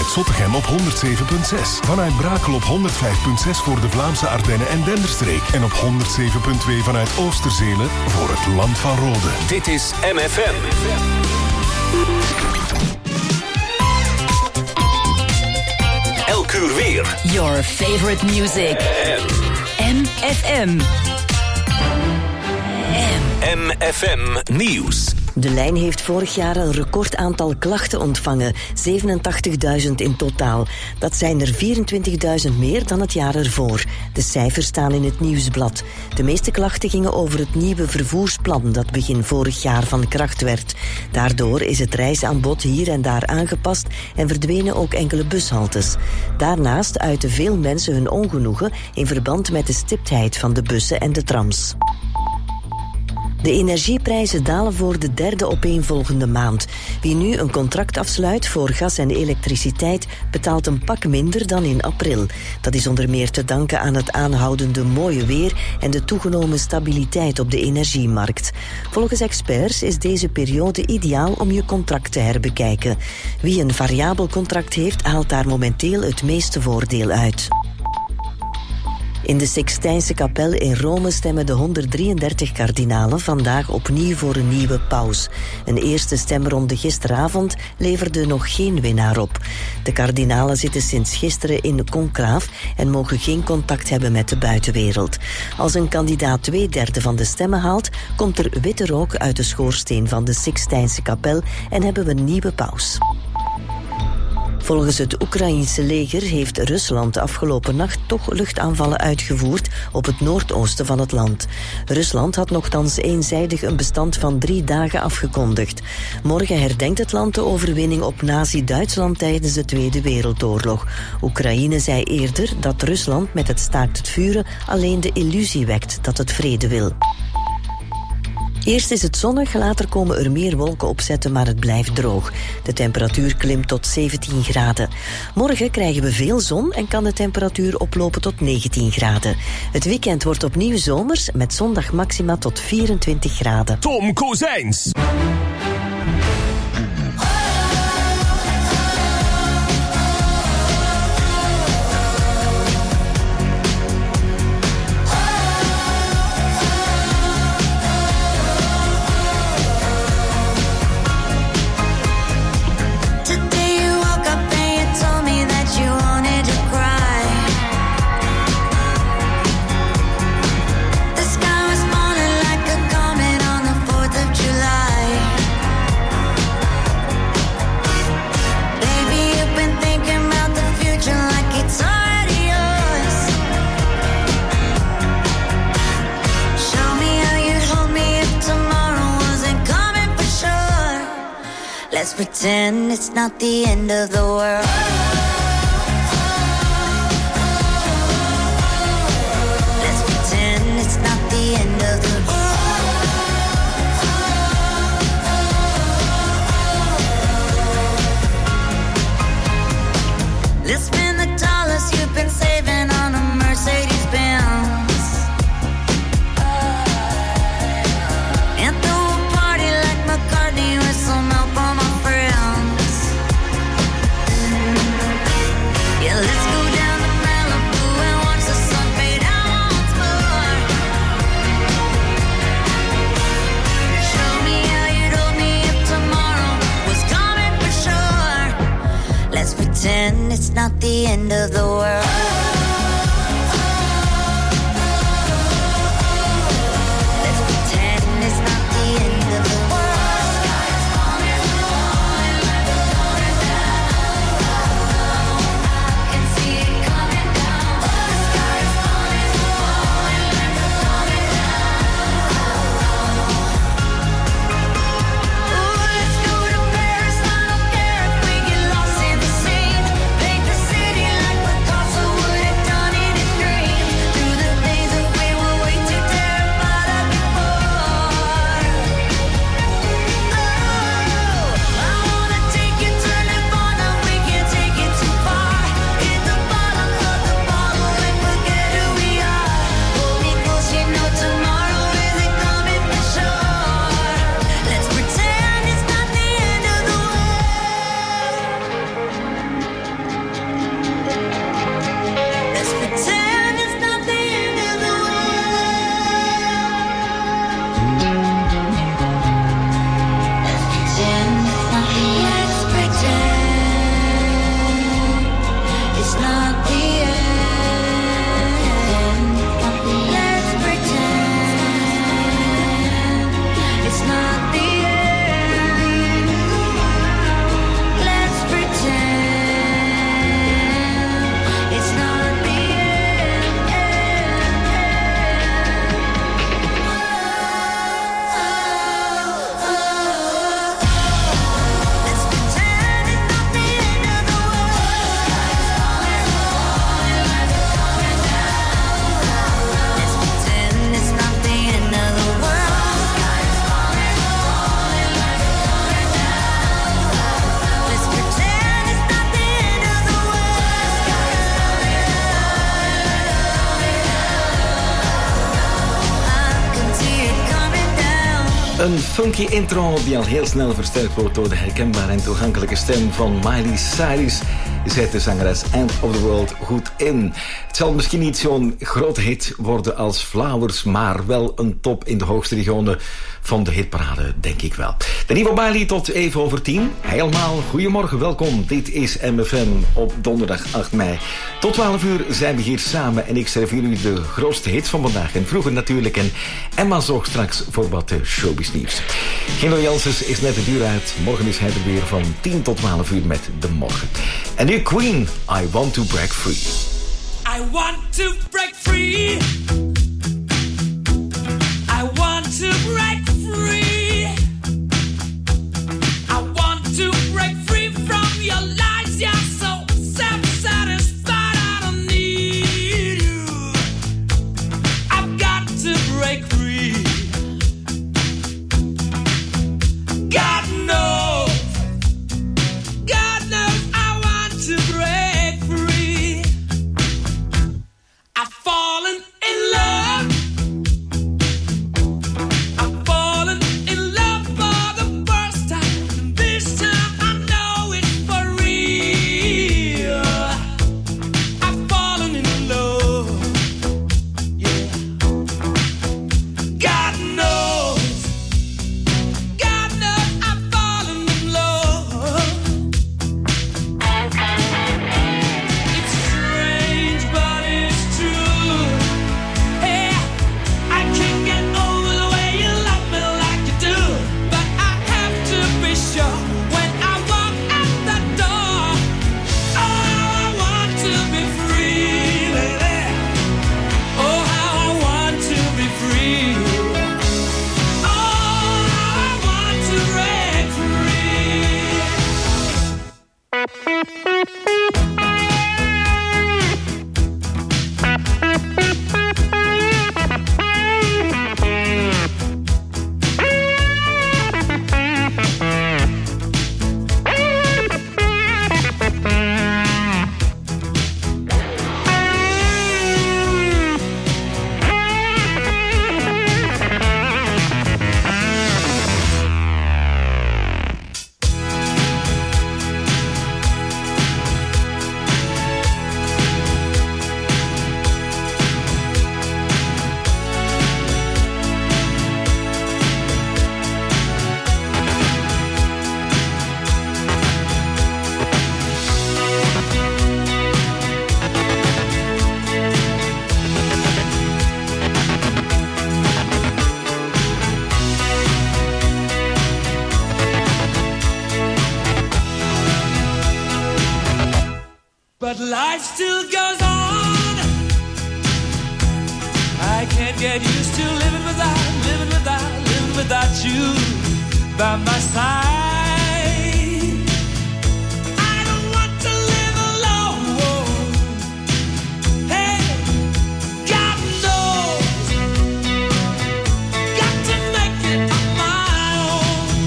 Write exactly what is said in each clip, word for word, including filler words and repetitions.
vanuit Zottegem op honderd zeven komma zes. Vanuit Brakel op honderd vijf komma zes voor de Vlaamse Ardennen en Denderstreek. En op honderd zeven komma twee vanuit Oosterzelen voor het Land van Rode. Dit is M F M. Elk uur weer. Your favorite music. M F M. M F M Nieuws. De lijn heeft vorig jaar een recordaantal klachten ontvangen, zevenentachtigduizend in totaal. Dat zijn er vierentwintigduizend meer dan het jaar ervoor. De cijfers staan in het Nieuwsblad. De meeste klachten gingen over het nieuwe vervoersplan dat begin vorig jaar van kracht werd. Daardoor is het reisaanbod hier en daar aangepast en verdwenen ook enkele bushaltes. Daarnaast uiten veel mensen hun ongenoegen in verband met de stiptheid van de bussen en de trams. De energieprijzen dalen voor de derde opeenvolgende maand. Wie nu een contract afsluit voor gas en elektriciteit betaalt een pak minder dan in april. Dat is onder meer te danken aan het aanhoudende mooie weer en de toegenomen stabiliteit op de energiemarkt. Volgens experts is deze periode ideaal om je contract te herbekijken. Wie een variabel contract heeft, haalt daar momenteel het meeste voordeel uit. In de Sixtijnse kapel in Rome stemmen de honderddrieëndertig kardinalen vandaag opnieuw voor een nieuwe paus. Een eerste stemronde gisteravond leverde nog geen winnaar op. De kardinalen zitten sinds gisteren in conclaaf en mogen geen contact hebben met de buitenwereld. Als een kandidaat twee derde van de stemmen haalt, komt er witte rook uit de schoorsteen van de Sixtijnse kapel en hebben we een nieuwe paus. Volgens het Oekraïense leger heeft Rusland afgelopen nacht toch luchtaanvallen uitgevoerd op het noordoosten van het land. Rusland had nochtans eenzijdig een bestand van drie dagen afgekondigd. Morgen herdenkt het land de overwinning op Nazi-Duitsland tijdens de Tweede Wereldoorlog. Oekraïne zei eerder dat Rusland met het staakt het vuren alleen de illusie wekt dat het vrede wil. Eerst is het zonnig, later komen er meer wolken opzetten, maar het blijft droog. De temperatuur klimt tot zeventien graden. Morgen krijgen we veel zon en kan de temperatuur oplopen tot negentien graden. Het weekend wordt opnieuw zomers, met zondag maxima tot vierentwintig graden. Tom Kozijns. Let's pretend it's not the end of the world. Let's pretend it's not the end of the world. Let's spend the dollars you've been saving on a Mercedes Benz. And throw a party like McCartney with some help on my friends. Yeah, let's go down to Malibu and watch the sun fade out once more. Show me how you told me if tomorrow was coming for sure. Let's pretend it's not the end of the world. Let's pretend it's not the end of the world. Sky is falling, falling like a falling down. I can see it coming down. The sky is falling, falling like a falling down. Ooh, let's go to Paris. I don't care if we get lost in the scene. Paint the city like Picasso would Een funky intro die al heel snel versterkt wordt door de herkenbare en toegankelijke stem van Miley Cyrus zet de zangeres End of the World goed in. Het zal misschien niet zo'n grote hit worden als Flowers, maar wel een top in de hoogste regionen van de hitparade, denk ik wel. De nieuwe Miley tot even over tien. Helemaal goedemorgen, welkom. Dit is M F M op donderdag acht mei. Tot twaalf uur zijn we hier samen en ik serveer u de grootste hits van vandaag en vroeger natuurlijk. En Emma zorgt straks voor wat showbiz nieuws. Gino Janssens is net de deur uit. Morgen is hij er weer van tien tot twaalf uur met De Morgen. En nu Queen, I Want to Break Free. I want to break free. I want to break free. I want to break free from your lies. You're so self-satisfied. I don't need you. I've got to break free. God knows, God knows I want to break free. I've fallen in love. I've fallen in love for the first time. And this time I know it's for real. I've fallen in love. Yeah. God knows. God knows I've fallen in love. It's strange, but it's true. Hey, I can't get over the way you love me like you do. But I have to be sure when I walk out the door. Oh, I want to be free, baby. Oh, how I want to be free. Oh, I want to break free. But life still goes on. I can't get used to living without, living without, living without you by my side. I don't want to live alone. Hey, God knows. Got to make it on my own.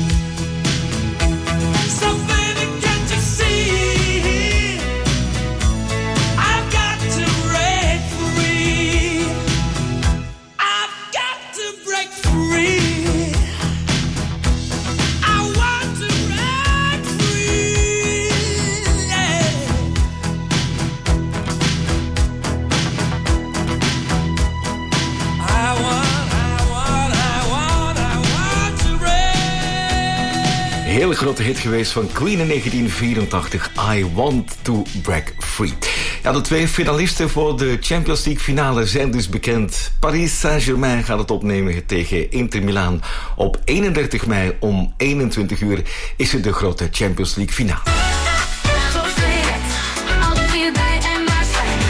So baby, can't you see? I've got to break free. I've got to break free. I want to break free. Yeah. I want, I want, I want, I want to break. Hele grote hit geweest van Queen in negentien vierentachtig. I Want to Break Free. Ja, de twee finalisten voor de Champions League finale zijn dus bekend. Paris Saint-Germain gaat het opnemen tegen Inter Milaan. Op eenendertig mei om eenentwintig uur is het de grote Champions League finale. Altijd bij M F M.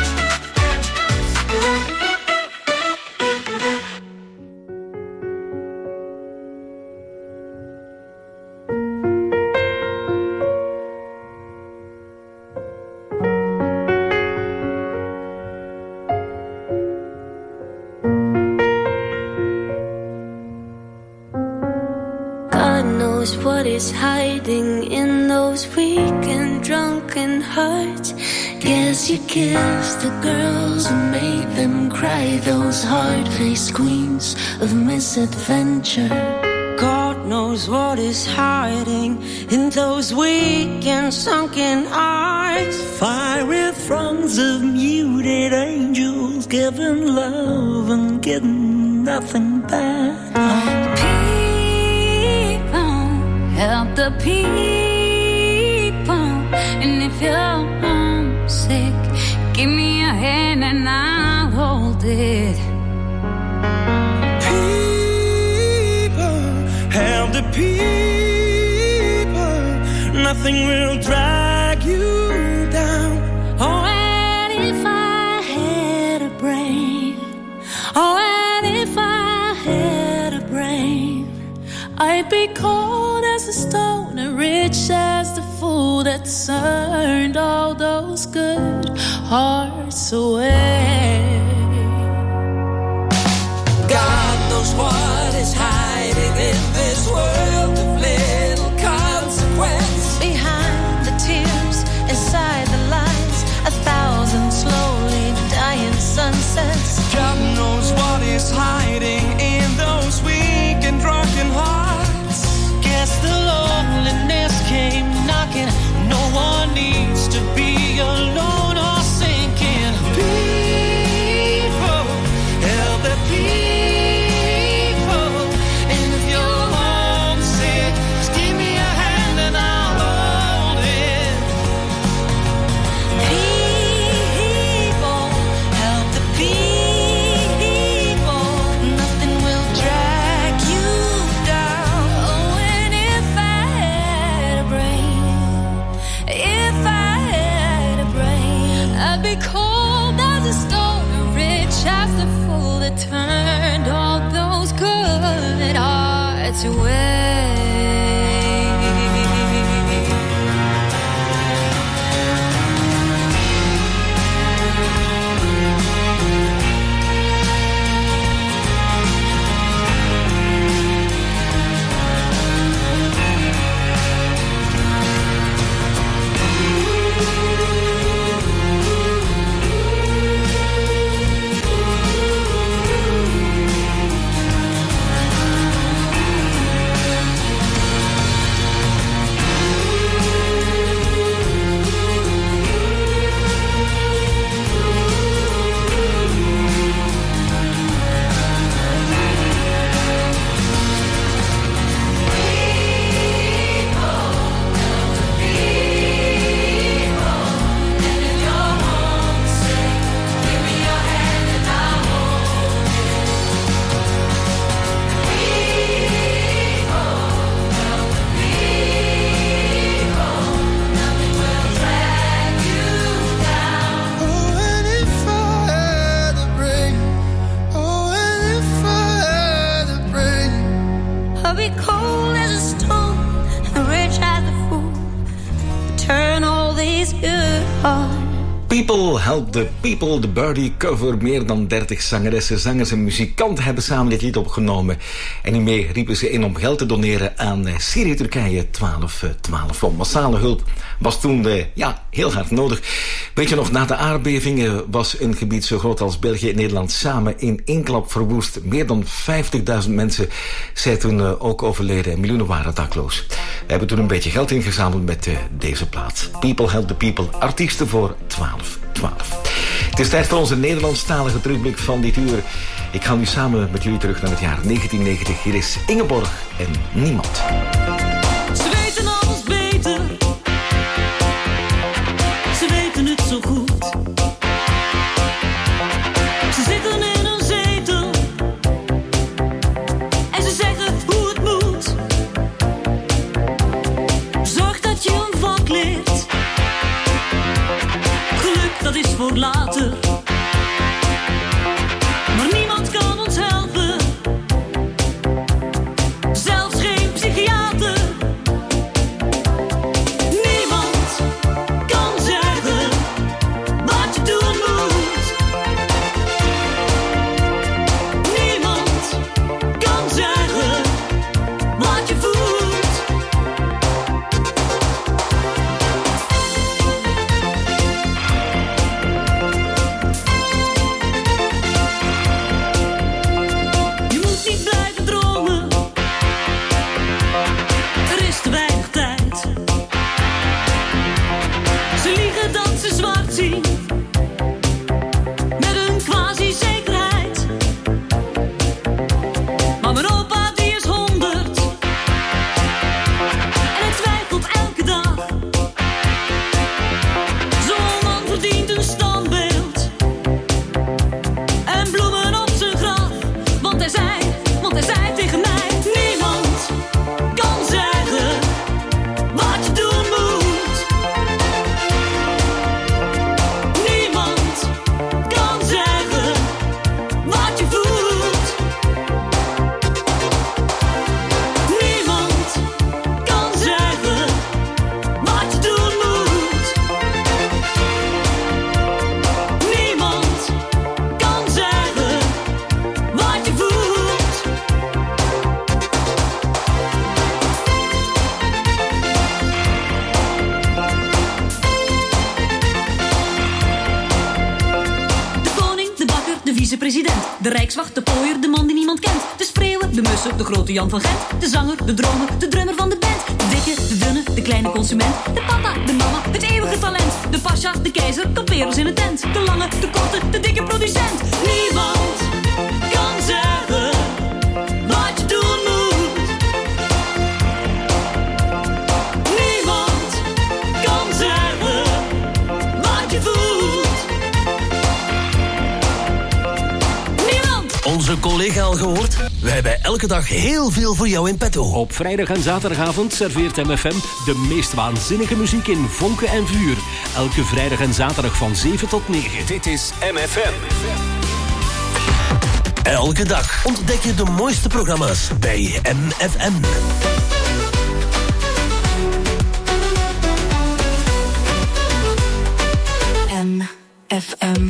God knows what is hiding in those weak and drunken hearts. Guess you kissed the girls who made them cry, those hard-faced queens of misadventure. knows what is hiding in those weak and sunken eyes. Fiery throngs of muted angels giving love and getting nothing back. People, help the people. And if you're homesick, give me a hand and I'll hold it. Help the people, nothing will drag you down. Oh, and if I had a brain, oh, and if I had a brain, I'd be cold as a stone and rich as the fool that turned all those good hearts away. God knows what is hiding in this world of little consequence. Behind the tears, inside the lines, a thousand slowly dying sunsets. God knows what is hiding in those weak and drunken hearts. Guess the loneliness came knocking. No one needs to be alone or sinking. People, help the people. Cold as a stone and rich as the fool that turned all those good hearts away. People Help the People, de Birdie cover. Meer dan dertig zangeressen, zangers en muzikanten hebben samen dit lied opgenomen. En hiermee riepen ze in om geld te doneren aan uh, Syrië Turkije twaalf twaalf. Want massale hulp was toen uh, ja, heel hard nodig. Weet je nog, na de aardbevingen was een gebied zo groot als België en Nederland samen in één klap verwoest. Meer dan vijftigduizend mensen zijn toen uh, ook overleden en miljoenen waren dakloos. We hebben toen een beetje geld ingezameld met uh, deze plaat. People Help the People, artiesten voor twaalf twaalf. Het is tijd voor onze Nederlandstalige terugblik van dit uur. Ik ga nu samen met jullie terug naar het jaar negentien negentig. Hier is Ingeborg en Niemand. Ze weten alles beter. Ze weten het zo goed. Ze zitten in een zetel. En ze zeggen hoe het moet. Zorg dat je een vak leert. Geluk, dat is voor later. Maar niemand kan ons helpen. Zelfs geen psychiater. Niemand kan zeggen wat je doen moet. Niemand kan zeggen wat je voelt. vicepresident. De rijkswacht, de pooier, de man die niemand kent. De spreeuwen, de mussen, de grote Jan van Gent. De zanger, de dromer, de drummer van de band. De dikke, de dunne, de kleine consument. De papa, de mama, het eeuwige talent. De pasja, de keizer, kampeerders in een tent. De lange, de korte, de dikke producent. Niemand kan zeggen wat je doen moet. Niemand kan zeggen wat je voelt. Niemand. Onze collega al gehoord? Wij hebben elke dag heel veel voor jou in petto. Op vrijdag en zaterdagavond serveert M F M de meest waanzinnige muziek in vonken en vuur. Elke vrijdag en zaterdag van zeven tot negen. Dit is M F M. Elke dag ontdek je de mooiste programma's bij M F M. M F M.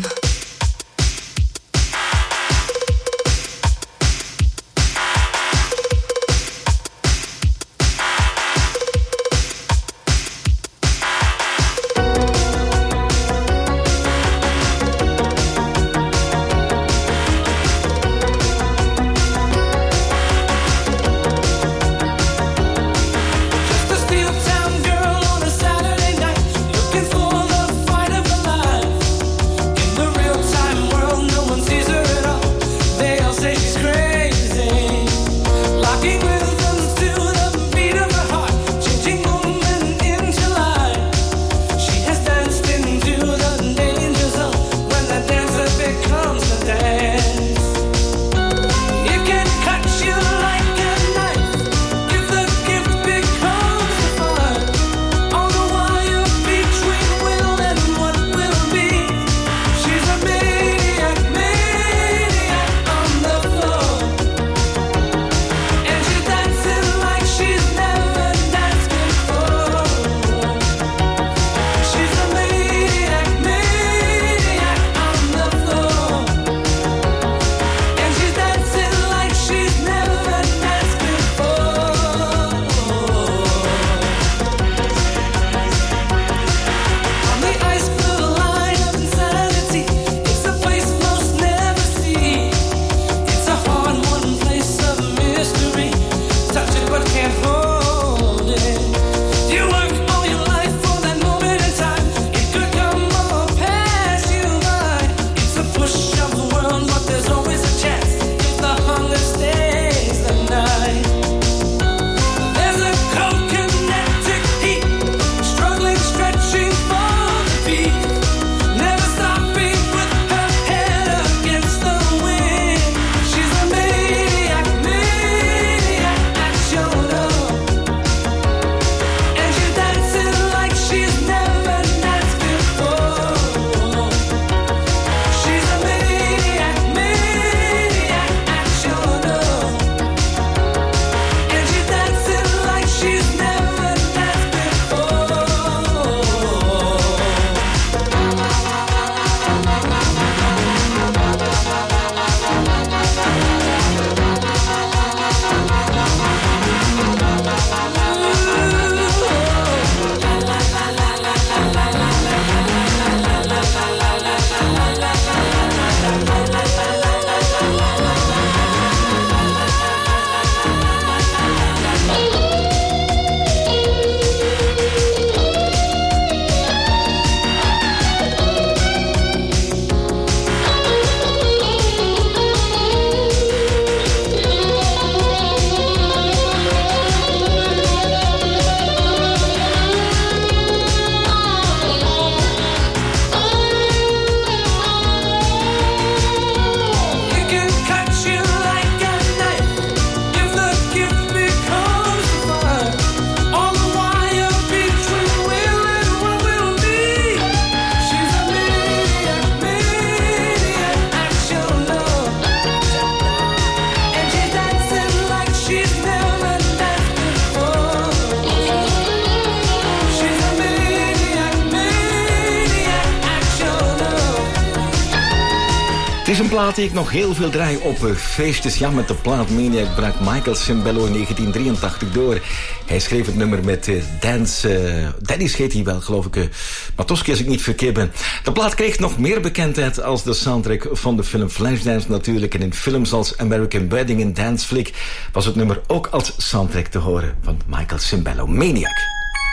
is een plaat die ik nog heel veel draai op uh, feestjes. Ja, met de plaat Maniac brak Michael Cimbello in negentien drieëntachtig door. Hij schreef het nummer met uh, Dance... Uh, Daddy's heet hij wel, geloof ik. Uh, Matoski, als ik niet verkeerd ben. De plaat kreeg nog meer bekendheid als de soundtrack van de film Flashdance natuurlijk. En in films als American Wedding en Dance Flick was het nummer ook als soundtrack te horen van Michael Cimbello. Maniac.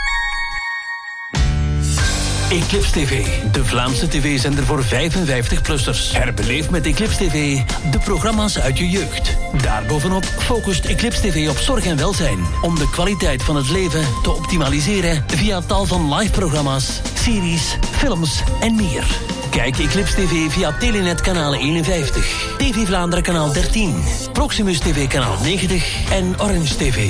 Eclipse T V, de Vlaamse tv-zender voor vijfenvijftig-plussers. Herbeleef met Eclipse T V de programma's uit je jeugd. Daarbovenop focust Eclipse T V op zorg en welzijn, om de kwaliteit van het leven te optimaliseren via tal van live-programma's, series, films en meer. Kijk Eclipse T V via Telenet kanaal eenenvijftig, T V Vlaanderen kanaal dertien, Proximus T V kanaal negentig en Orange T V.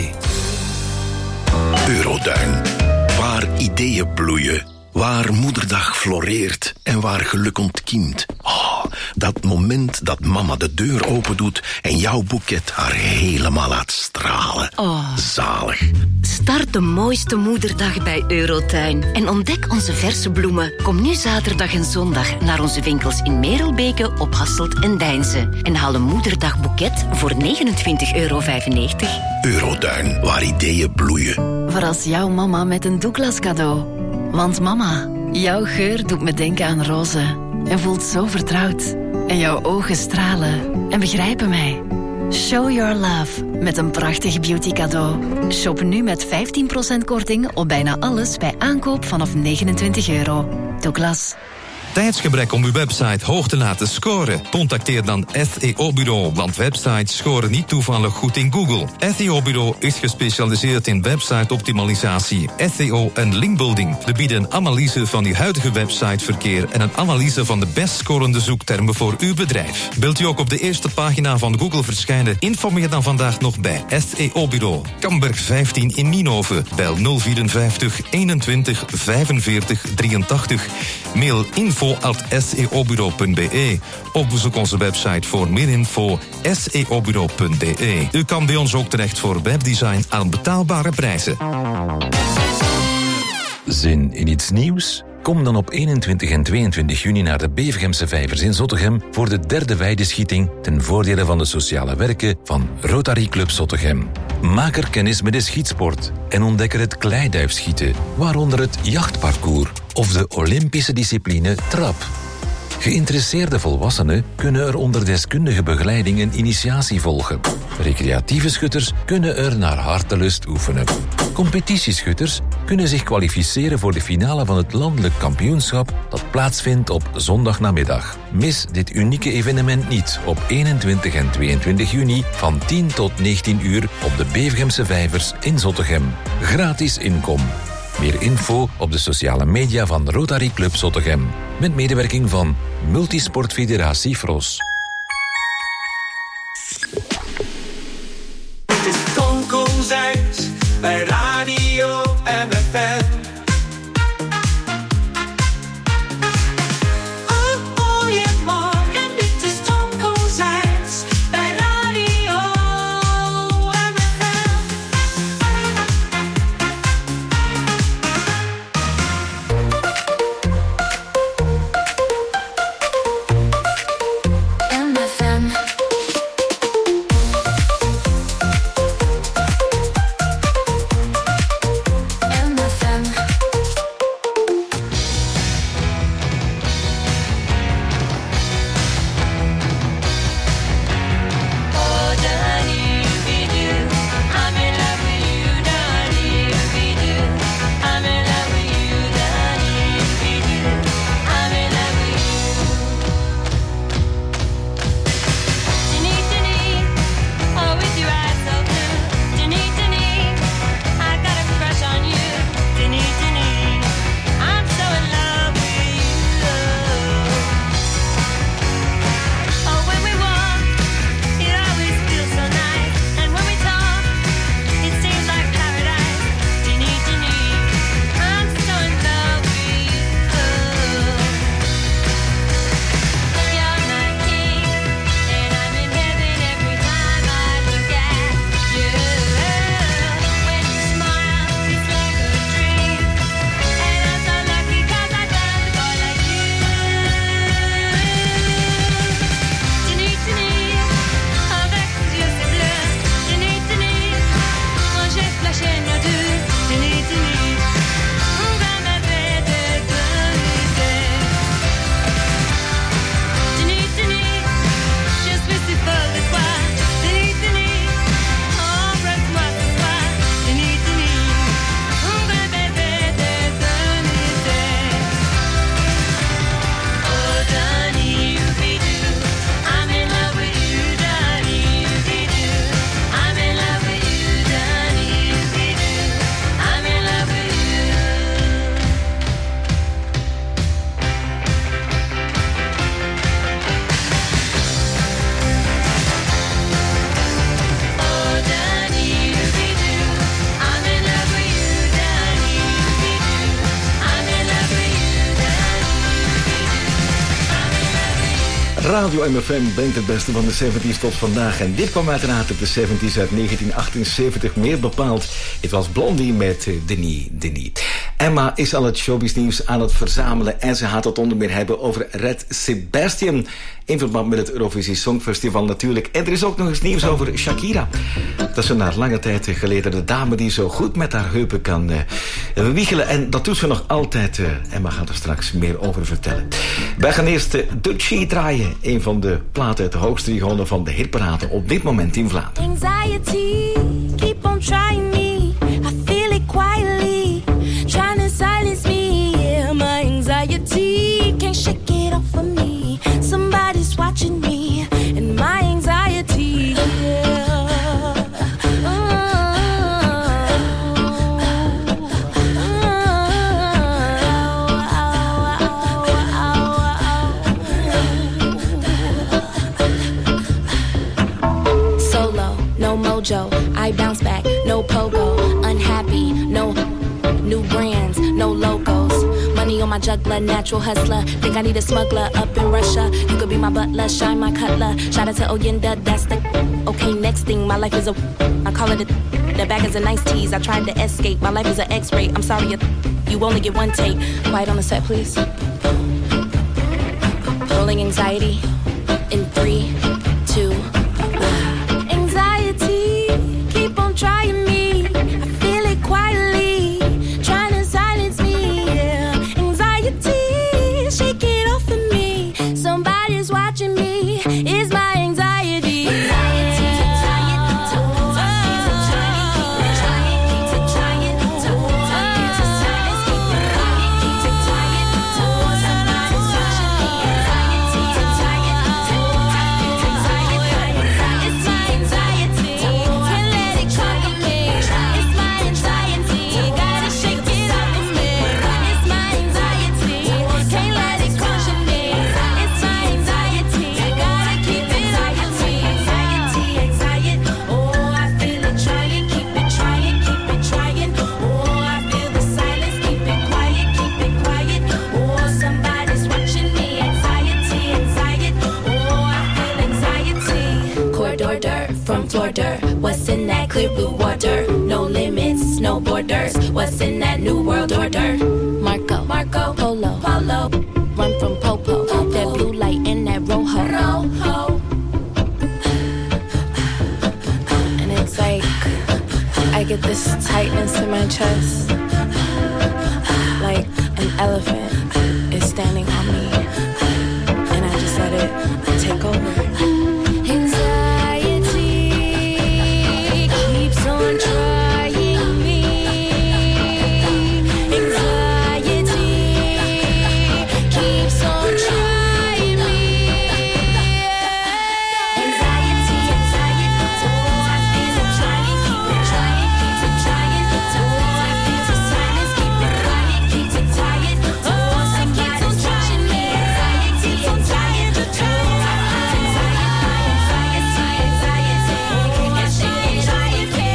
Eurotuin, waar ideeën bloeien. Waar moederdag floreert en waar geluk ontkiemt. Oh, dat moment dat mama de deur opendoet en jouw boeket haar helemaal laat stralen. Oh. Zalig. Start de mooiste moederdag bij Eurotuin en ontdek onze verse bloemen. Kom nu zaterdag en zondag naar onze winkels in Merelbeke, op Hasselt en Deinze. En haal een moederdagboeket voor negenentwintig euro vijfennegentig. Eurotuin, waar ideeën bloeien. Voor als jouw mama met een Douglas cadeau. Want mama, jouw geur doet me denken aan rozen en voelt zo vertrouwd. En jouw ogen stralen en begrijpen mij. Show your love met een prachtig beauty cadeau. Shop nu met vijftien procent korting op bijna alles bij aankoop vanaf negenentwintig euro. Douglas. Tijdsgebrek om uw website hoog te laten scoren? Contacteer dan S E O-bureau, want websites scoren niet toevallig goed in Google. S E O-bureau is gespecialiseerd in website-optimalisatie, S E O en linkbuilding. We bieden een analyse van uw huidige websiteverkeer en een analyse van de best scorende zoektermen voor uw bedrijf. Wilt u ook op de eerste pagina van Google verschijnen? Informeer dan vandaag nog bij S E O-bureau. Kamberg vijftien in Nienhoven. Bel nul vierenvijftig eenentwintig vijfenveertig drieëntachtig. Mail info at s e o bureau punt b e. Ook bezoek onze website voor meer info s e o bureau punt b e. U kan bij ons ook terecht voor webdesign aan betaalbare prijzen. Zin in iets nieuws? Kom dan op eenentwintig en tweeëntwintig juni naar de Bevergemse Vijvers in Zottegem voor de derde weideschieting ten voordele van de sociale werken van Rotary Club Zottegem. Maak er kennis met de schietsport en ontdek er het kleiduifschieten, waaronder het jachtparcours of de Olympische discipline trap. Geïnteresseerde volwassenen kunnen er onder deskundige begeleiding een initiatie volgen. Recreatieve schutters kunnen er naar hartelust oefenen. Competitieschutters kunnen zich kwalificeren voor de finale van het landelijk kampioenschap dat plaatsvindt op zondagnamiddag. Mis dit unieke evenement niet op eenentwintig en tweeëntwintig juni van tien tot negentien uur op de Bevergemse Vijvers in Zottegem. Gratis inkom. Meer info op de sociale media van Rotary Club Zottegem. Met medewerking van Multisportfederatie Fros. Het is Tonko Zijns bij Radio M F M. M F M. Radio M F M brengt het beste van de zeventig's tot vandaag. En dit kwam uiteraard op de zeventig's uit negentien achtenzeventig. Meer bepaald, het was Blondie met uh, Denis Denis. Emma is al het showbiznieuws aan het verzamelen. En ze gaat het onder meer hebben over Red Sebastian. In verband met het Eurovisie Songfestival natuurlijk. En er is ook nog eens nieuws over Shakira. Dat is een naar lange tijd geleden de dame die zo goed met haar heupen kan uh, wiegelen. En dat doet ze nog altijd. Uh, Emma gaat er straks meer over vertellen. Wij gaan eerst uh, Dutchie draaien. Een van de platen uit de hoogste regionen van de hitparade op dit moment in Vlaanderen. Anxiety, keep on trying me. I feel it quietly, trying to silence me. Yeah, my anxiety can't shake it off of me. Somebody's watching me, and my anxiety. Yeah. Mojo, I bounce back, no pogo, unhappy, no new brands, no logos, money on my juggler, natural hustler, think I need a smuggler up in Russia, you could be my butler, shine my cutler, shout out to Oyenda, that's the, okay, next thing, my life is a, I call it a, the bag is a nice tease, I tried to escape, my life is an x-ray, I'm sorry, you only get one take, quiet on the set, please, rolling anxiety, in three, two, trying me, I feel it quietly, trying to silence me, yeah. Anxiety, shake it off of me. Somebody's watching me, it's my anxiety. Anxiety, what's in that clear blue water? No limits, no borders. What's in that new world order? Marco, Marco, Polo, Polo. Run from Popo, Popo. That blue light in that Rojo, Rojo. And it's like I get this tightness in my chest, like an elephant is standing on me, and I just let it take over. Trying me, anxiety keeps on trying me. Anxiety, anxiety, oh I feel it trying, keep it trying, keep it trying. Oh I feel the silence, keep it quiet, keep it quiet. Oh somebody's watching me. Anxiety, anxiety, oh I feel anxiety, anxiety, anxiety. And she ain't trying me.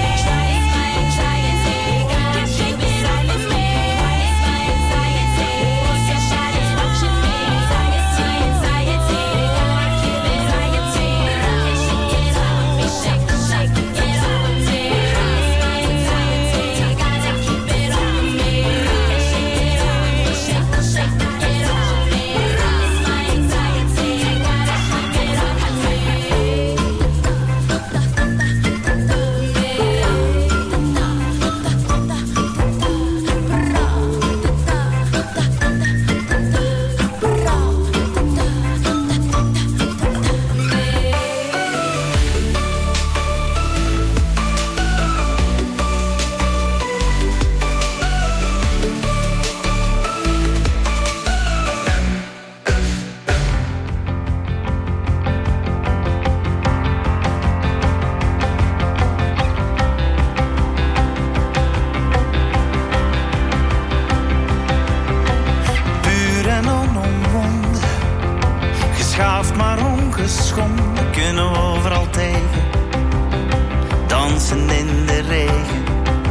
Geschaafd maar ongeschonden kunnen we overal tegen. Dansen in de regen.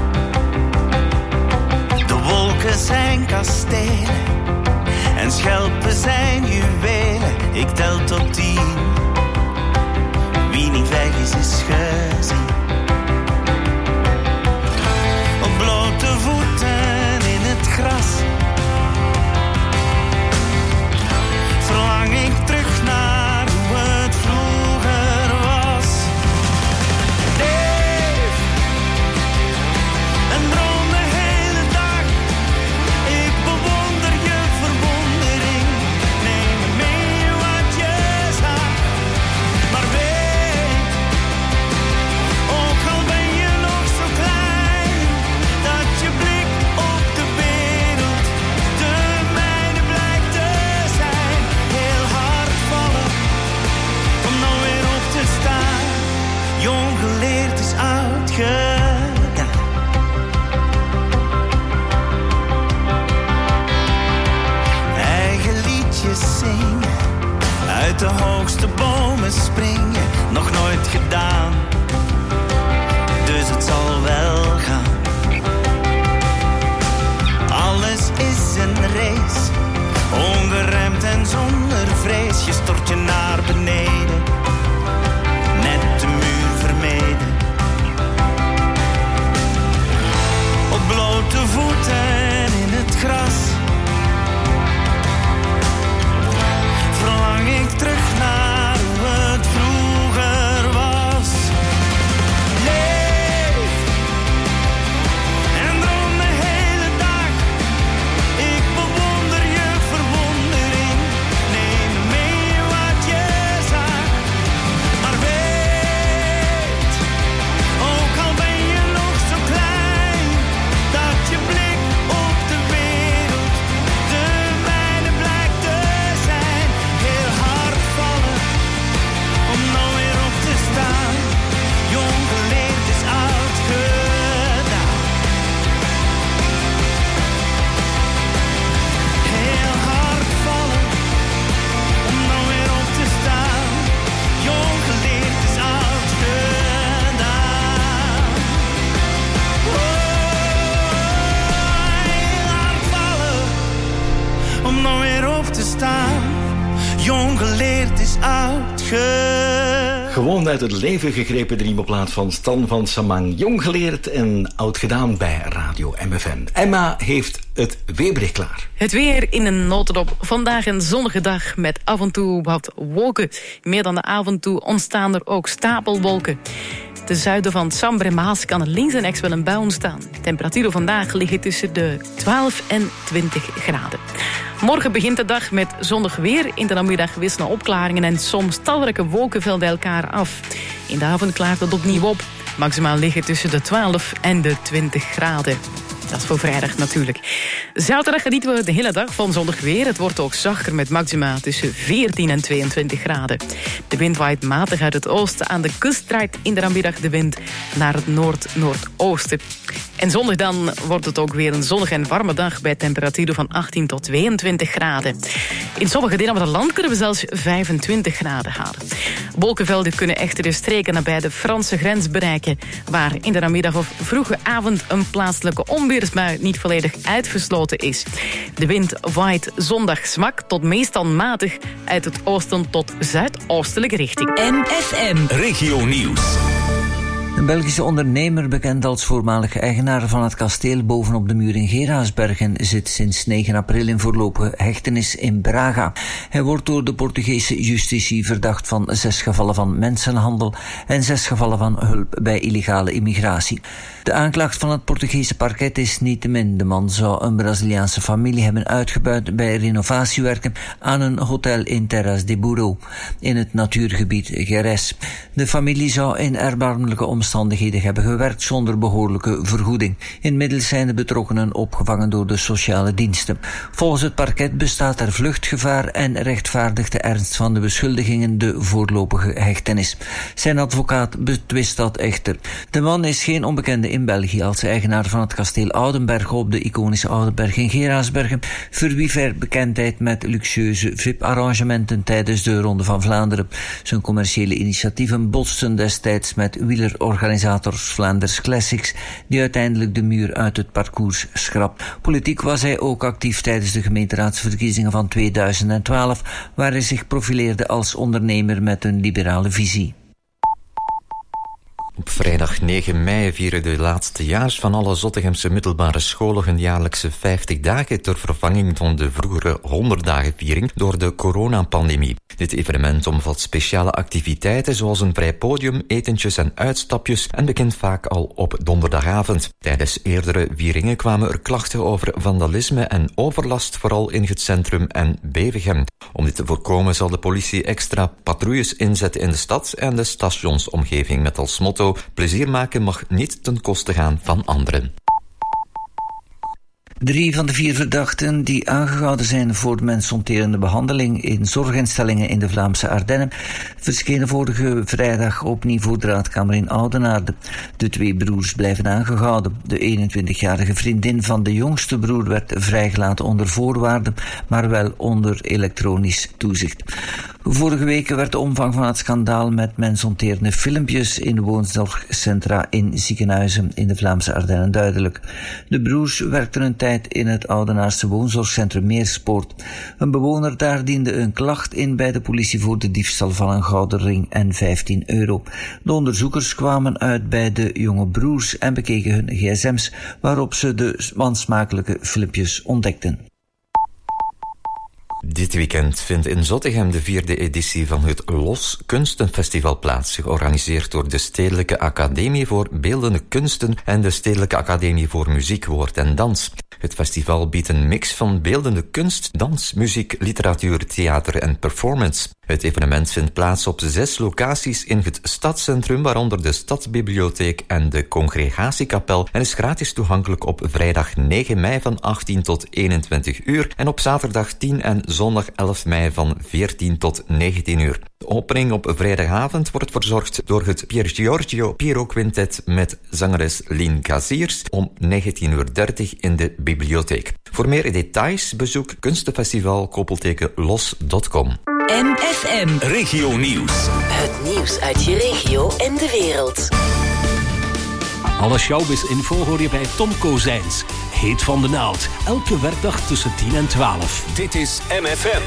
De wolken zijn kastelen en schelpen zijn juwelen. Ik tel tot tien de hoogste bomen springen, nog nooit gedaan. Dus het zal wel gaan. Alles is een race, ongeremd en zonder vrees. Je stort je naar beneden, net de muur vermeden. Op blote voeten in het gras verlang ik terug naar hoe het vroeger was. Leef en droom de hele dag. Ik bewonder je verwondering. Neem mee wat je zag. Maar weet, ook al ben je nog zo klein, dat je blik op de wereld de mijne blijkt te zijn. Heel hard vallen om nou weer op te staan. Jong geleerd is oud gedaan. Heel hard vallen om nou weer op te staan. Jong geleerd is oud gedaan. Oh, heel hard vallen om nou weer op te staan. Jong geleerd is oud gedaan. Gewoon uit het leven gegrepen, de nieuwe plaat van Stan van Samang. Jong geleerd en oud gedaan bij Radio M F M. Emma heeft het weerbericht klaar. Het weer in een notendop. Vandaag een zonnige dag met af en toe wat wolken. Meer dan de avond toe ontstaan er ook stapelwolken. Ten zuiden van Sambre en Maas kan er links en rechts wel een bui ontstaan. Temperaturen vandaag liggen tussen de twaalf en twintig graden. Morgen begint de dag met zonnig weer. In de namiddag wisselen opklaringen en soms talrijke wolkenvelden elkaar af. In de avond klaart het opnieuw op. Maximaal liggen tussen de twaalf en de twintig graden. Dat is voor vrijdag natuurlijk. Zaterdag genieten we de hele dag van zonnig weer. Het wordt ook zachter met maxima tussen veertien en tweeëntwintig graden. De wind waait matig uit het oosten. Aan de kust draait in de namiddag de wind naar het noord-noordoosten. En zondag dan wordt het ook weer een zonnige en warme dag bij temperaturen van achttien tot tweeëntwintig graden. In sommige delen van het land kunnen we zelfs vijfentwintig graden halen. Wolkenvelden kunnen echter de streken nabij de Franse grens bereiken, waar in de namiddag of vroege avond een plaatselijke onweersbui niet volledig uitgesloten is. De wind waait zondag zwak tot meestal matig uit het oosten tot zuidoostelijke richting. M F M Regio Nieuws. Een Belgische ondernemer, bekend als voormalig eigenaar van het kasteel bovenop de muur in Geraasbergen, zit sinds negen april in voorlopige hechtenis in Braga. Hij wordt door de Portugese justitie verdacht van zes gevallen van mensenhandel en zes gevallen van hulp bij illegale immigratie. De aanklacht van het Portugese parket is niettemin. De man zou een Braziliaanse familie hebben uitgebuit bij renovatiewerken aan een hotel in Terras de Burro, in het natuurgebied Gerês. De familie zou in erbarmelijke omstandigheden hebben gewerkt zonder behoorlijke vergoeding. Inmiddels zijn de betrokkenen opgevangen door de sociale diensten. Volgens het parket bestaat er vluchtgevaar en rechtvaardigt de ernst van de beschuldigingen de voorlopige hechtenis. Zijn advocaat betwist dat echter. De man is geen onbekende in België als eigenaar van het kasteel Oudenberg op de iconische Oudenberg in Geraasbergen, verwierf hij bekendheid met luxueuze V I P-arrangementen tijdens de Ronde van Vlaanderen. Zijn commerciële initiatieven botsten destijds met wielerorganisators Flanders Classics, die uiteindelijk de muur uit het parcours schrapt. Politiek was hij ook actief tijdens de gemeenteraadsverkiezingen van tweeduizend twaalf, waar hij zich profileerde als ondernemer met een liberale visie. Op vrijdag negen mei vieren de laatstejaars van alle Zottegemse middelbare scholen hun jaarlijkse vijftig dagen ter vervanging van de vroegere honderd dagen viering door de coronapandemie. Dit evenement omvat speciale activiteiten zoals een vrij podium, etentjes en uitstapjes en begint vaak al op donderdagavond. Tijdens eerdere vieringen kwamen er klachten over vandalisme en overlast, vooral in het centrum en Bevegem. Om dit te voorkomen zal de politie extra patrouilles inzetten in de stad en de stationsomgeving met als motto: plezier maken mag niet ten koste gaan van anderen. Drie van de vier verdachten die aangehouden zijn voor mensonterende behandeling in zorginstellingen in de Vlaamse Ardennen verschenen vorige vrijdag opnieuw voor de raadkamer in Oudenaarde. De twee broers blijven aangehouden. De eenentwintigjarige vriendin van de jongste broer werd vrijgelaten onder voorwaarden, maar wel onder elektronisch toezicht. Vorige week werd de omvang van het schandaal met mensonterende filmpjes in woonzorgcentra in ziekenhuizen in de Vlaamse Ardennen duidelijk. De broers werkten een tijd in het Oudenaarse woonzorgcentrum Meerspoort. Een bewoner daar diende een klacht in bij de politie voor de diefstal van een gouden ring en vijftien euro. De onderzoekers kwamen uit bij de jonge broers en bekeken hun gsm's, waarop ze de wansmakelijke filmpjes ontdekten. Dit weekend vindt in Zottegem de vierde editie van het Los Kunstenfestival plaats, georganiseerd door de Stedelijke Academie voor Beeldende Kunsten en de Stedelijke Academie voor Muziek, Woord en Dans. Het festival biedt een mix van beeldende kunst, dans, muziek, literatuur, theater en performance. Het evenement vindt plaats op zes locaties in het stadscentrum, waaronder de Stadsbibliotheek en de Congregatiekapel, en is gratis toegankelijk op vrijdag negen mei van achttien tot eenentwintig uur en op zaterdag tien en zondag elf mei van veertien tot negentien uur. De opening op vrijdagavond wordt verzorgd door het Pier Giorgio Piero Quintet met zangeres Lien Kaziers om negentien uur dertig in de bibliotheek. Voor meer details bezoek kunstenfestival koppelteken los punt com. M F M Regio Nieuws. Het nieuws uit je regio en de wereld. Alle showbiz-info hoor je bij Tom Kozijns. Heet van de naald. Elke werkdag tussen tien en twaalf. Dit is M F M.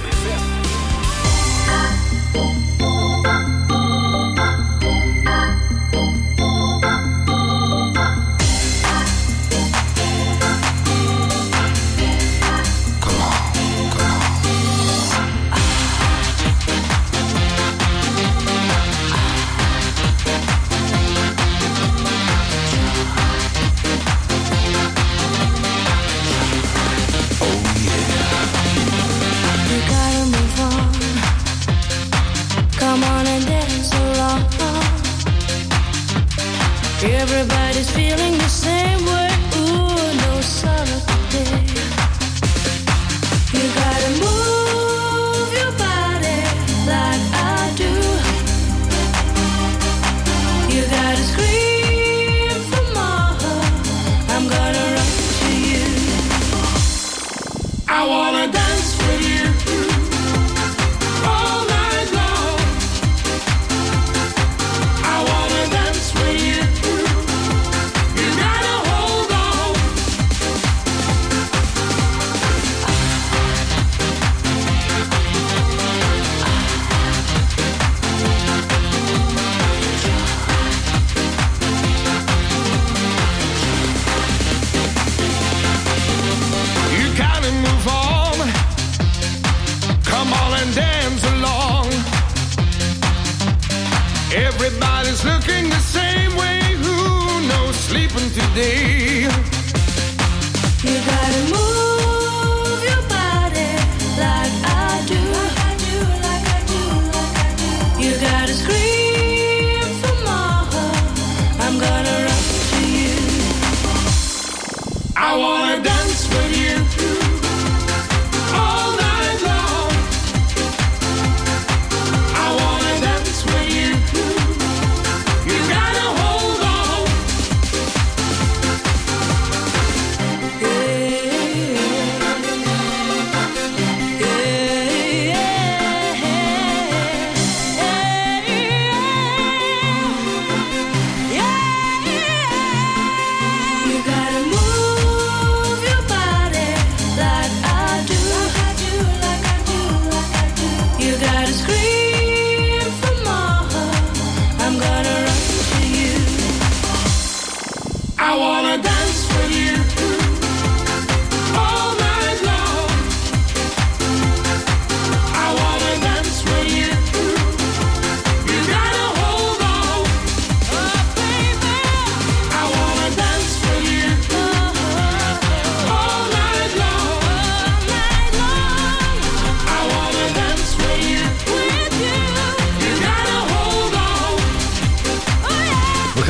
Everybody's feeling the same way. Ooh, no sorrow today. You gotta move your body like I do. You gotta scream for more. I'm gonna run to you. I wanna dance with you all night long. I wanna dance with you.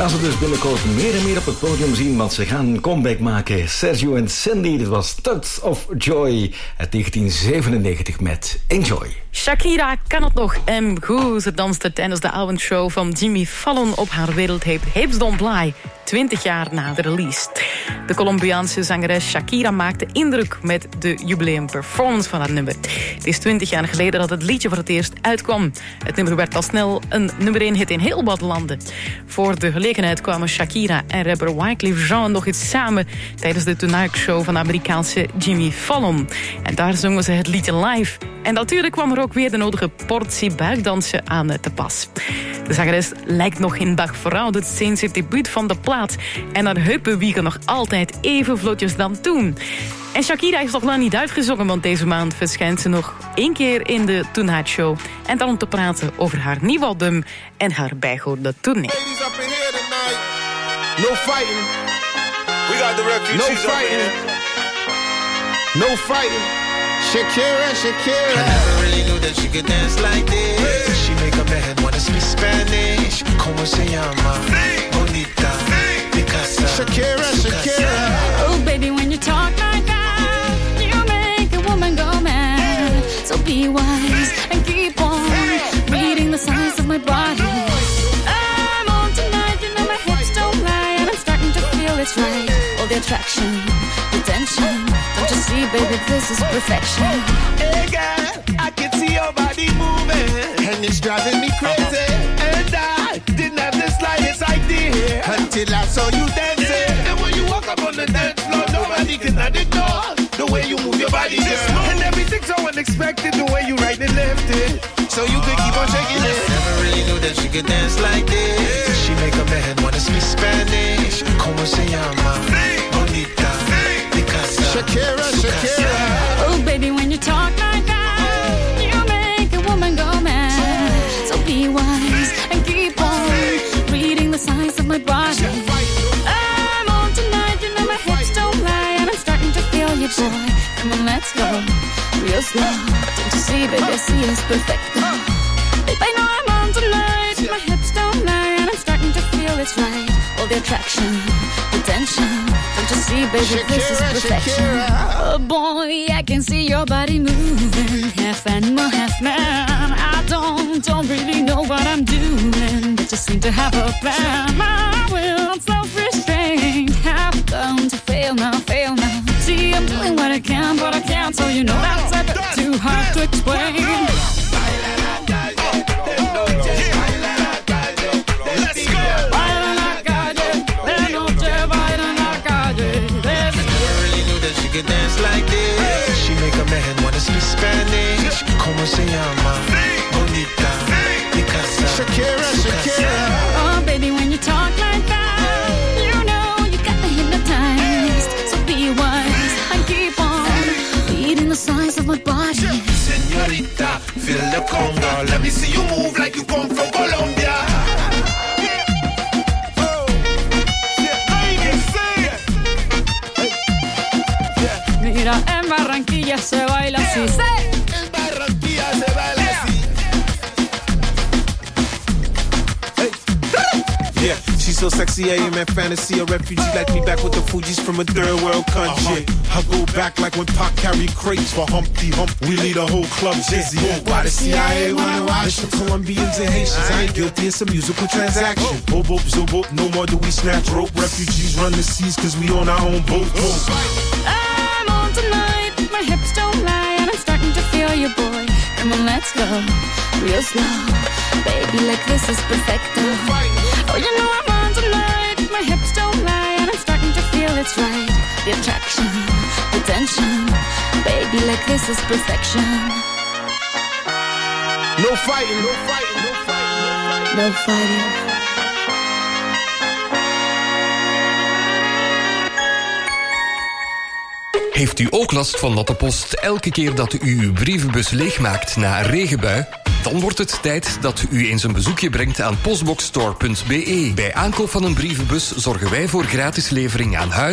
gaan ze dus binnenkort meer en meer op het podium zien, want ze gaan een comeback maken. Sergio en Sandy, dit was Touch of Joy uit negentien zevenennegentig met Enjoy. Shakira kan het nog en goed. Ze danste tijdens de avondshow van Jimmy Fallon op haar wereldhit Hips Don't Lie, twintig jaar na de release. De Colombiaanse zangeres Shakira maakte indruk met de jubileumperformance van haar nummer. Het is twintig jaar geleden dat het liedje voor het eerst uitkwam. Het nummer werd al snel een nummer één hit in heel wat landen. Voor de gelegenheid kwamen Shakira en rapper Wyclef Jean nog eens samen tijdens de Tonight Show van de Amerikaanse Jimmy Fallon. En daar zongen ze het liedje live. En natuurlijk kwam er ook weer de nodige portie buikdansen aan te pas. De zangeres lijkt nog geen dag verouderd sinds het debuut van de plaat. En haar heupen wiegen nog altijd even vlotjes dan toen. En Shakira is nog lang niet uitgezongen, want deze maand verschijnt ze nog één keer in de Tonight Show. En dan om te praten over haar nieuwe album en haar bijgehoorde tournee. Ladies up in here tonight. No fighting. We got the refugees. No fighting. No fighting. Shakira, Shakira. I never really knew that she could dance like this. She make a man wanna speak Spanish. Como se llama? Bonita. Picasa. Shakira, Shakira. Oh, baby, when you talk like that, you make a woman go mad. So be wise and keep on reading the signs of my body. I'm on tonight, you know my hips don't lie, and I'm starting to feel it's right. All the attraction, the tension. Don't you see, baby, this is perfection. Hey, girl, I can see your body moving, and it's driving me crazy. And I didn't have the slightest idea until I saw you dancing. And when you walk up on the dance floor, nobody can ignore the way you move your body, girl. And everything's so unexpected, the way you right and left it, so you could keep on shaking it. Never really knew that she could dance like this. She make a man wanna speak Spanish. Como se llama? Bonita. Picasa. Shakira, Shakira. Oh, baby, when you talk like that, you make a woman go mad. So be wise and keep on reading the signs of my body. I'm on tonight, you know my hips don't lie, and I'm starting to feel you, boy. Come on, let's go real slow. Don't you see, baby, I see it's perfect. Babe, I know I'm on tonight, my hips don't lie, and I'm starting to feel it's right. All the attraction, the tension. Don't you see, baby, this is perfection. Oh boy, I can see your body moving, half animal, half man. I don't, don't really know what I'm doing, but just seem to have a plan. My will, self-restraint, have come to fail now, fail now. See, I'm doing what I can, but I can't, so you know that's a bit too hard to explain. Could dance like this. She make a man wanna speak Spanish. Como se llama? Bonita. Picasa. Shakira, Shakira. Oh, baby, when you talk like that, you know you got me hypnotized. So be wise and keep on reading the signs of my body. Señorita, feel the conga. Let me see you move like you come from Colombia. Mira, en Barranquilla se baila así. En Barranquilla se baila así. Yeah, she's so sexy, I am in fantasy. A refugee like me back with the Fugees from a third world country. I go back like when Pac carried crates for Humpty Hump. We lead a whole club dizzy. Why the C I A wanna watch the Colombians and Haitians? I ain't guilty, it's a musical transaction. Boop, boop, zoop, boop, no more do we snatch rope. Refugees run the seas cause we on our own boat. I'm on tonight, my hips don't lie, and I'm starting to feel you, boy. Come on, let's go real slow. Baby, like this is perfecto. Oh, you know I'm on tonight, my hips don't lie, and I'm starting to feel it's right. The attraction, the tension. Baby, like this is perfection. No fighting, no fighting, no fighting, no fighting. Heeft u ook last van natte post elke keer dat u uw brievenbus leegmaakt na een regenbui? Dan wordt het tijd dat u eens een bezoekje brengt aan postboxstore punt be. Bij aankoop van een brievenbus zorgen wij voor gratis levering aan huis,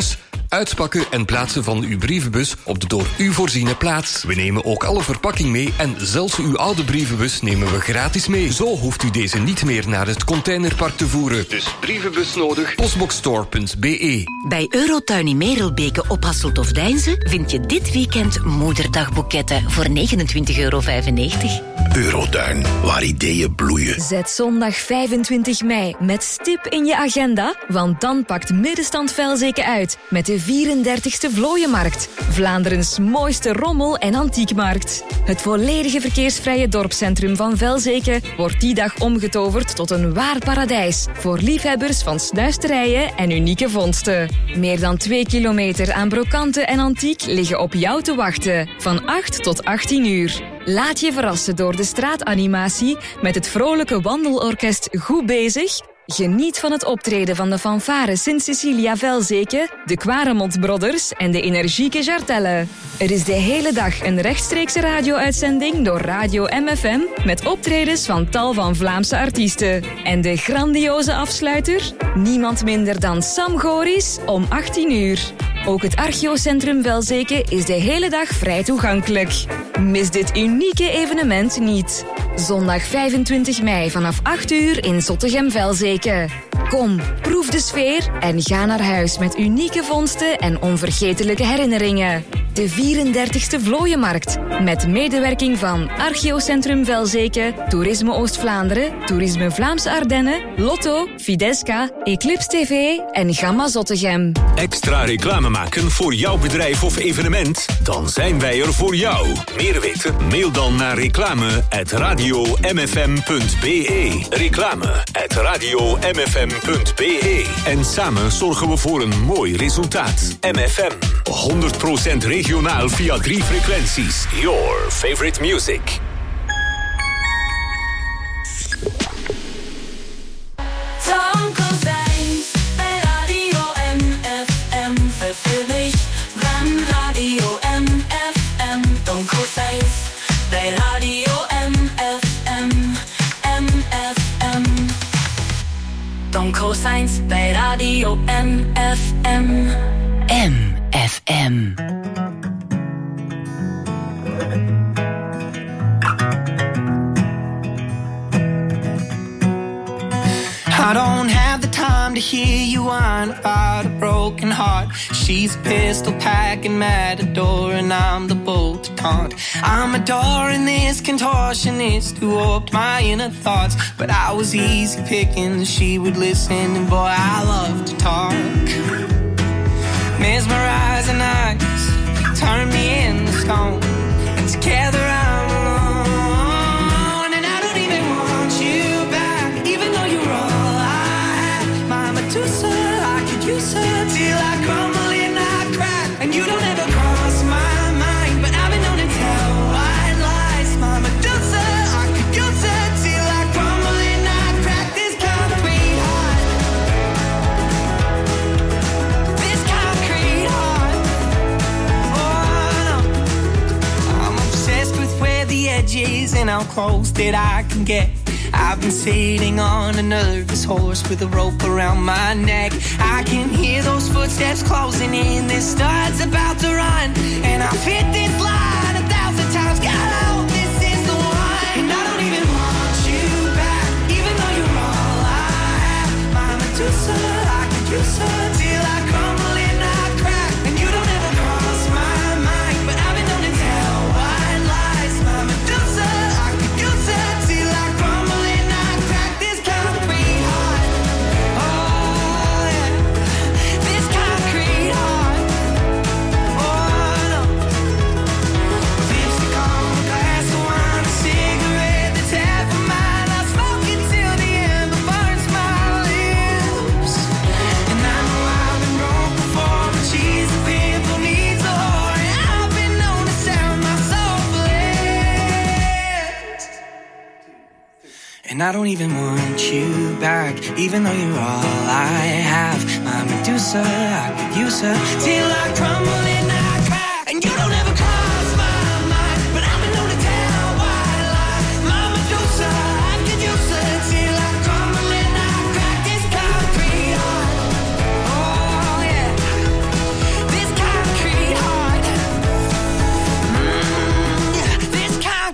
Uitpakken en plaatsen van uw brievenbus op de door u voorziene plaats. We nemen ook alle verpakking mee en zelfs uw oude brievenbus nemen we gratis mee. Zo hoeft u deze niet meer naar het containerpark te voeren. Dus brievenbus nodig, postboxstore punt b e. Bij Eurotuin in Merelbeke op Hasselt of Deinze vind je dit weekend moederdagboeketten voor negenentwintig euro vijfennegentig. Eurotuin, waar ideeën bloeien. Zet zondag vijfentwintig mei met stip in je agenda, want dan pakt Middenstand Velzeke uit met de vierendertigste Vlooienmarkt. Vlaanderens mooiste rommel- en antiekmarkt. Het volledige verkeersvrije dorpscentrum van Velzeke wordt die dag omgetoverd tot een waar paradijs voor liefhebbers van snuisterijen en unieke vondsten. Meer dan twee kilometer aan brokanten en antiek liggen op jou te wachten, van acht tot achttien uur. Laat je verrassen door de straatanimatie met het vrolijke wandelorkest Goed Bezig. Geniet van het optreden van de fanfare Sint-Cecilia Velzeke, de Quaremont Brothers en de energieke Jartelle. Er is de hele dag een rechtstreekse radio-uitzending door Radio M F M met optredens van tal van Vlaamse artiesten. En de grandioze afsluiter? Niemand minder dan Sam Goris om achttien uur. Ook het Archeocentrum Velzeke is de hele dag vrij toegankelijk. Mis dit unieke evenement niet. Zondag vijfentwintig mei vanaf acht uur in Zottegem-Velzeke. Kom, proef de sfeer en ga naar huis met unieke vondsten en onvergetelijke herinneringen. De vierendertigste Vlooienmarkt, met medewerking van Archeocentrum Velzeke, Toerisme Oost-Vlaanderen, Toerisme Vlaamse Ardennen, Lotto, Fidesca, Eclipse T V en Gamma Zottegem. Extra reclame maken voor jouw bedrijf of evenement? Dan zijn wij er voor jou. Meer weten? Mail dan naar reclame at radio m f m punt b e. Reclame at radio m f m punt b e. En samen zorgen we voor een mooi resultaat. M F M, honderd procent regionaal via drie frequenties. Your favorite music. Tom Kozijns bij Radio M F M. Vervul ik van Radio M F M. Tom Kozijns bij Radio M F M. M F M. Tom Kozijns bij Radio M F M. M F M. I don't have the time to hear you whine about a broken heart. She's a pistol packing matador and I'm the bolt to taunt. I'm adoring this contortionist who warped my inner thoughts, but I was easy picking, she would listen, and boy, I love to talk. Mesmerizing eyes turn me into stone, and together I'm alone, and I don't even want you back, even though you're all I have. My Medusa, I could use her till I crumble and I crack, and you don't ever cross my mind, but I've been known to tell white lies. My Medusa, I could use her till I crumble and I crack. This concrete heart, this concrete heart. Oh no, I'm obsessed with where the edge is and how close that I can get. I've been sitting on a nervous horse with a rope around my neck. I can hear those footsteps closing in. This start's about to run, and I've hit this line a thousand times. God, I hope this is the one. And I don't even want you back, even though you're all I have. My Medusa, I could use her till I crumble and I crack, and you don't ever cross my mind, but I've been known to tell white lies. My Medusa, I could use her till I crumble and I crack. This concrete heart, oh yeah, this concrete heart, oh no. Lipstick on a glass of wine, a cigarette that's half of mine. I smoke it till the end, but burns my lips. And I know I've been broke before, but she's a pimp who needs a whore, and I've been known to sell my soul for less. And I don't even want you back, even though you're all I have. My Medusa, I could use her till I crumble and I crack, and you don't ever cross my mind, but I've been known to tell white lies. My Medusa, I could use her till I crumble and I crack. This concrete heart, oh yeah,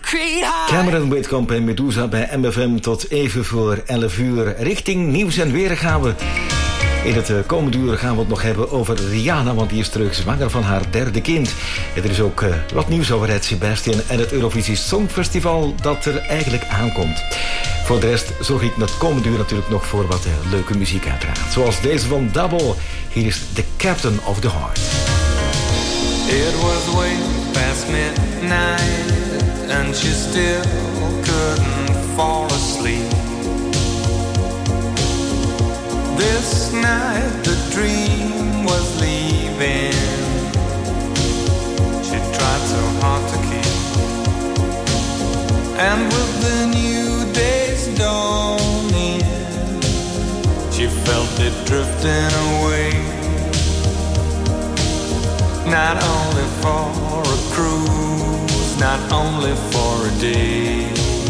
concrete heart. Cameron Whitcomb en Medusa bij M F M tot even voor elf uur. Richting nieuws en weer gaan we. In het komende uur gaan we het nog hebben over Rihanna, want die is terug zwanger van haar derde kind. En er is ook uh, wat nieuws over Ed Sebastian en het Eurovisie Songfestival dat er eigenlijk aankomt. Voor de rest zorg ik het komende uur natuurlijk nog voor wat uh, leuke muziek uiteraard. Zoals deze van Double. Hier is The Captain of the Heart. It was way past midnight and she still couldn't fall asleep. This night the dream was leaving. She tried so hard to keep. And with the new day's dawning, she felt it drifting away. Not only for a cruise, not only for a day.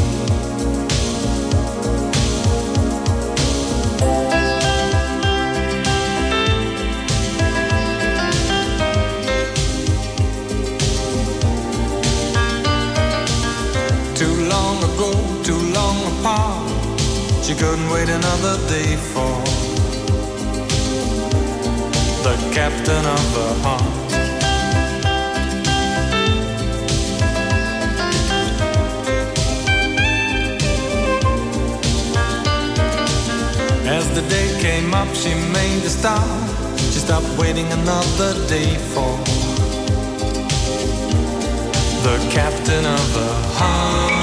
She couldn't wait another day for the captain of the heart. As the day came up, she made a stop. She stopped waiting another day for the captain of the heart.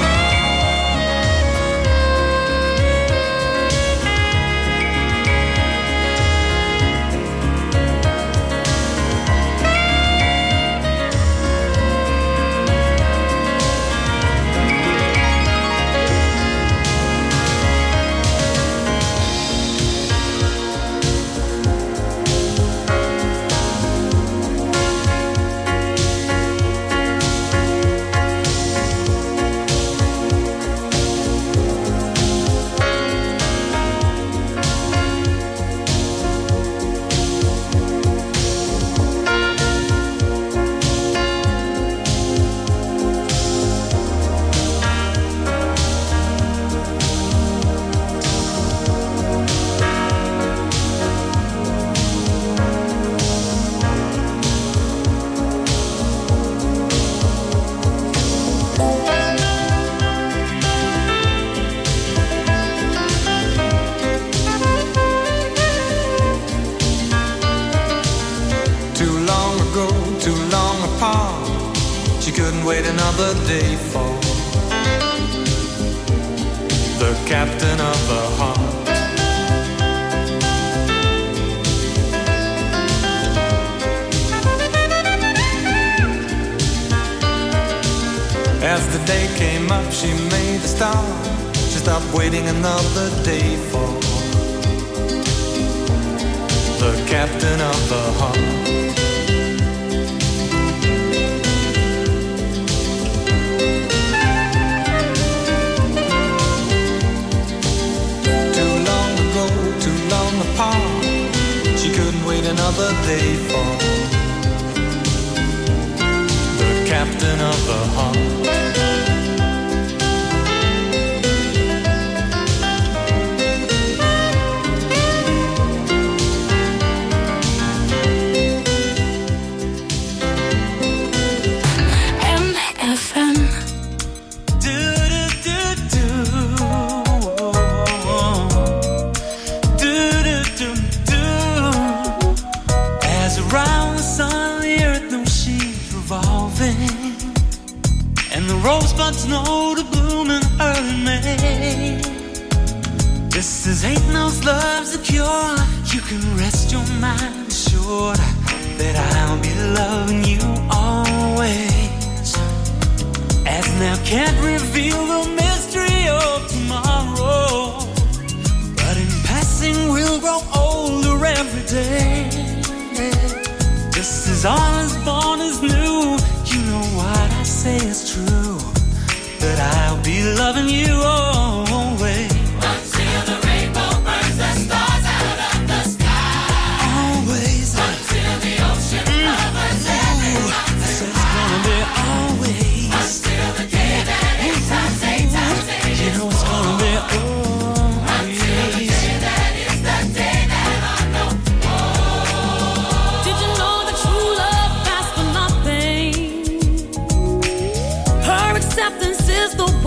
Until the day that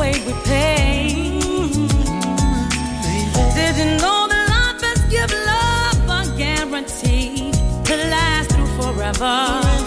weight with pain. Did you know that life has given love a guarantee to last through forever?